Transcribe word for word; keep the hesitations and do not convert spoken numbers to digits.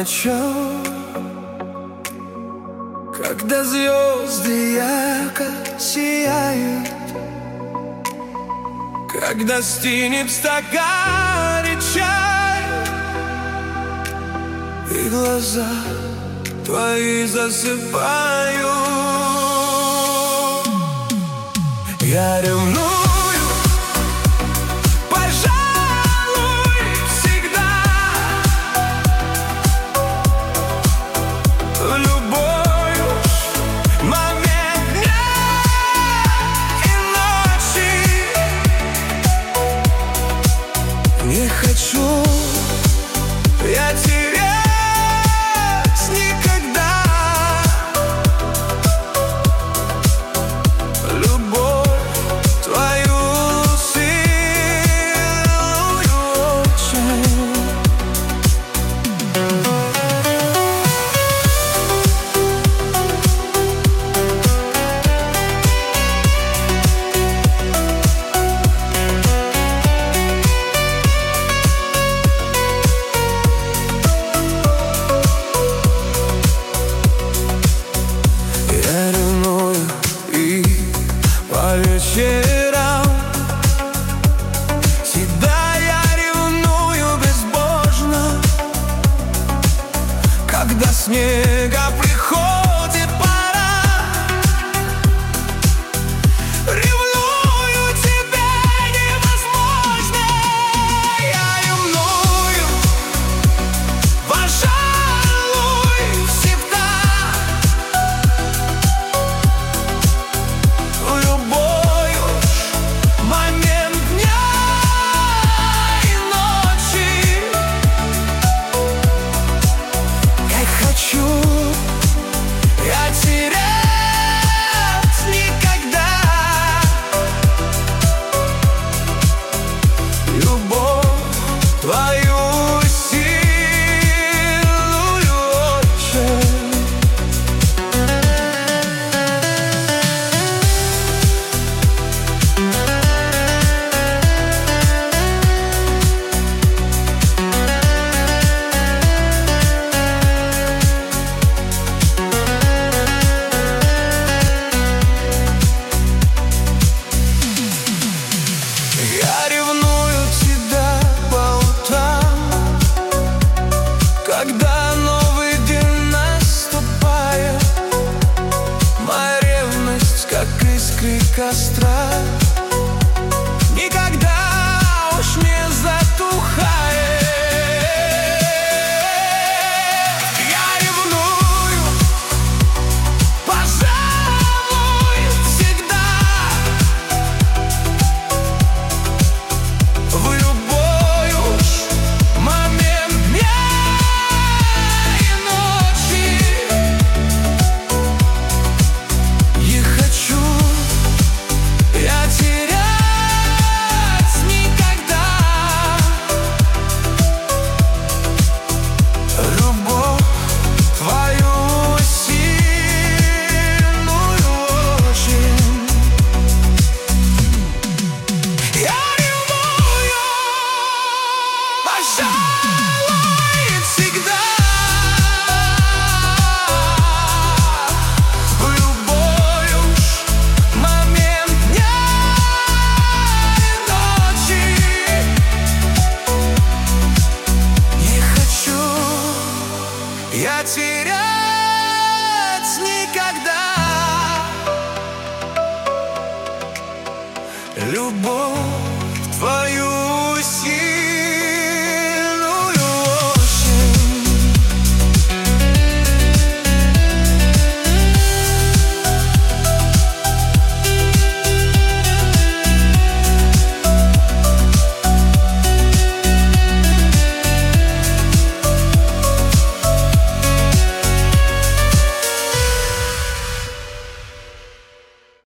ночам, когда звезды ярко сияют, когда стынет в стакане чай, и глаза твои засыпают. Я ревную, пожалуй, всегда. В любой момент дня и ночи. Не хочу я терять никогда любовь твою сильную очень. Я ревную и по вечерам, всегда я ревную безбожно, когда снега приходит пора. Ревную тебя невозможно. Я ревную, пожалуй, всегда. В любой момент дня и ночи. Я хочу я терять никогда любовь твою сильную очень. Я ревную тебя по утрам, когда новый день наступает. Моя ревность, как искры костра, никогда уж не затухает. Я ревную, пожалуй, всегда. В любой уж момент дня и ночи. Не хочу я терять никогда любовь твою сильную очень. Я ревную, пожалуй, всегда. В любой уж момент дня и ночи. Не хочу я терять никогда любовь твою сильную.